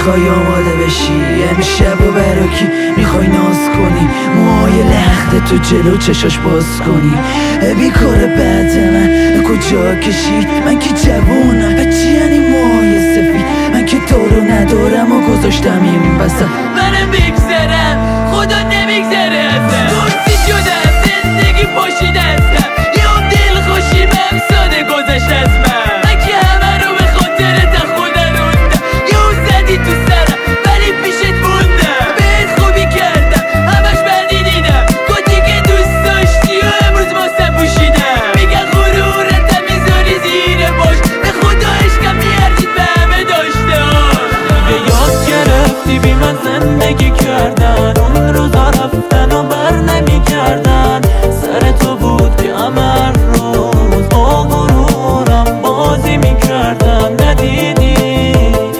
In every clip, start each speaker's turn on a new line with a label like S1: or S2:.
S1: میخوای آماده بشی امشب و براکی میخوای ناز کنی موهای لخت تو جلو چشاش باز کنی بیکار بعد من کجا کشید من که جوونم بچی یعنی موهای سفید من که دارو ندارم و گذاشتم این وسط
S2: منم بگذرم خدا نمیگذره ازم درستی شدم زندگی پاشیده ازم یه هم دل خوشیمم ساده گذشت از من که همه رو به خاطر خدا روندم یه هم زدی تو سرم ولی پیشت موندم بهت خوبی کردم همش بدی دیدم گفتی که دوست داشتی و امروز واسه پوشیدم میگن غرورتم میذاری زیر باش به خدا عشقم میارزید به همه داشته
S3: به یاد گرفتی بی من زندگی کردن اون روزا رفتن و بر نمی کردن سر تو بود که هر روز با غرورم بازی می کردم ندیدی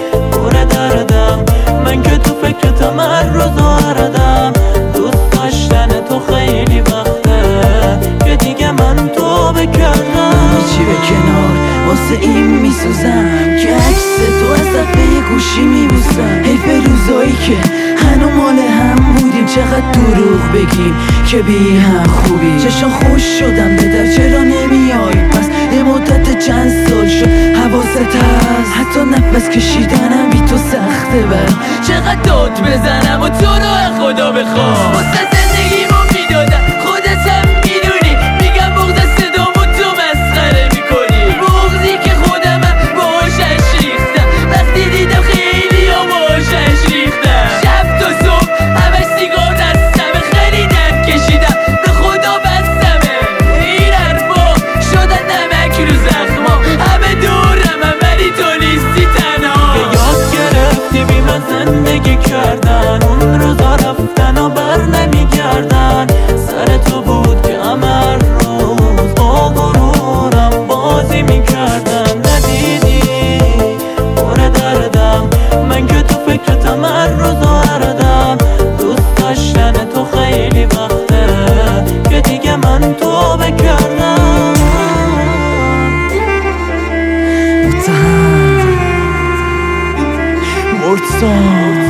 S3: پر دردم من که تو فکرتم هر روز آردم دوست داشتن تو خیلی وقته که دیگه من تو بکردم
S1: چی به کنار واسه این میسوزم که عکس تو از صفحه گوشی میبوسم حیف روزایی که هنو مال هم بودیم چقدر دروغ بگیم که بی هم خوبی چشم خوش شدم به در چرا نمیای پس یه مدت چند سال شد حواست هست حتی نفس کشیدنم بی تو سخته بر
S2: چقدر داد بزنم و تو رو خدا بخوام واسه زندگیمو میدادم خودت هم میدونی میگم بغض صدامو تو مسخره میکنی بغضی که خودم باشش ریختم وقتی دیدم خیلی ها باشش ریختم شب تا صبح همش سیگار دستمه خیلی درد کشیدم به خدا بستمه این حرفا شدن نمک رو زخما همه دورم ولی تو نیستی تنها
S3: به یاد گرفتی بی من زندگی کردن اون روزا رفتن و بر نمی گردن سر تو بود که هر روز با غرورم بازی می کردن ندیدی پر دردم من که تو فکرتم هر روز آردم دوست داشتن تو خیلی وقته که دیگه من تو بکردم
S1: متهم مرتضی